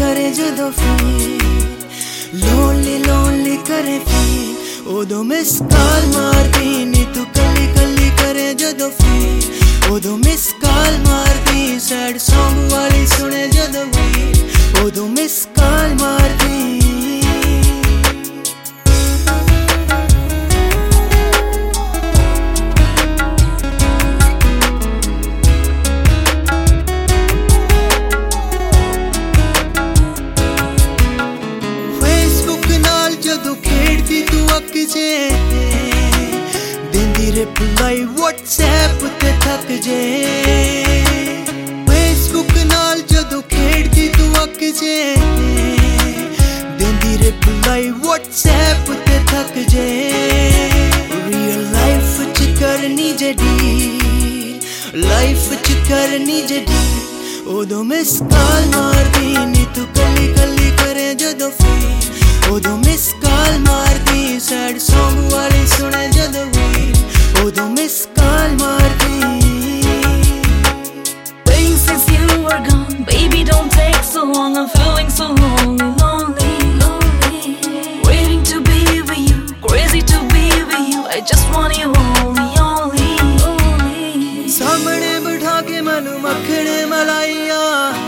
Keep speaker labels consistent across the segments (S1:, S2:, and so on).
S1: करे जदों feel, lonely lonely करे फील, उदों मिस कॉल मारदी नी तू कली कली करे जदों फील, उदों मिस कॉल मारदी, सैड सॉन्ग वाली सुने जदों फील, उदों मिस कॉल मारदी। देंदी रिप्लाई व्हाट्सएप ते थक जे, फेसबुक नाल जदों खेड़दी तू अक जे, देंदी रिप्लाई व्हाट्सएप ते थक जे। रियल लाइफ च करनी जे डील, लाइफ च करनी जे डील, उदों मिस कॉल मारदी नी तू कली कली करे जदों फील, उदों मिस कॉल मारदी, सैड सॉन्ग वाली सुने जदों फील, उदों मिस कॉल मारदी।
S2: Waiting since you were gone, baby don't take so long, I'm feeling so lonely, lonely, lonely. Waiting to be with you, crazy to be with you, I just want you only, only, only.
S1: सामने बिठा के मैनू मखने मलाइया,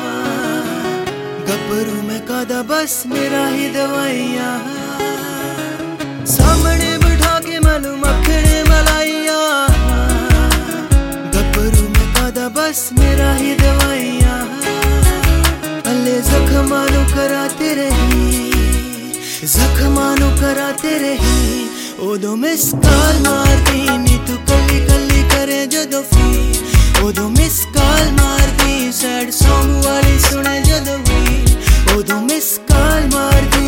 S1: गब्बरू में कादा बस मेरा ही दवाइया, सामने बिठा के मैनू मखने मलाइया, गब्बरू में कादा बस मेरा ही दवाइया। अले जख्मानू कराते रही, जख्मानू कराते रही, उदों मिस कॉल मारदी नी तू कली कली करे जदों फील, उदों मिस कॉल मारदी, सैड सॉन्ग वाली सुने जदों फील, उदों मिस कॉल मारदी।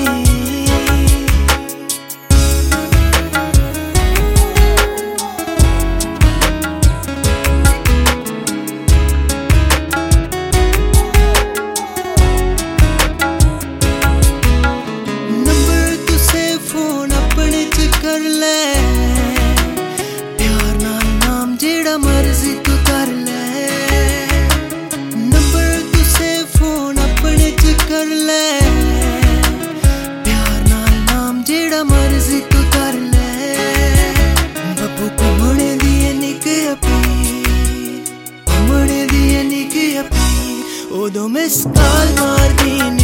S1: कर ले प्यार नाल नाम जेड़ा मर्जी तू कर ले, नंबर तुसे फोन अपने च कर ले, प्यार नाल नाम जेड़ा मर्जी तू कर ले। बब्बू घुमने दी निक अपील, घुमने दी निक अपील, उदों मिस कॉल मारदी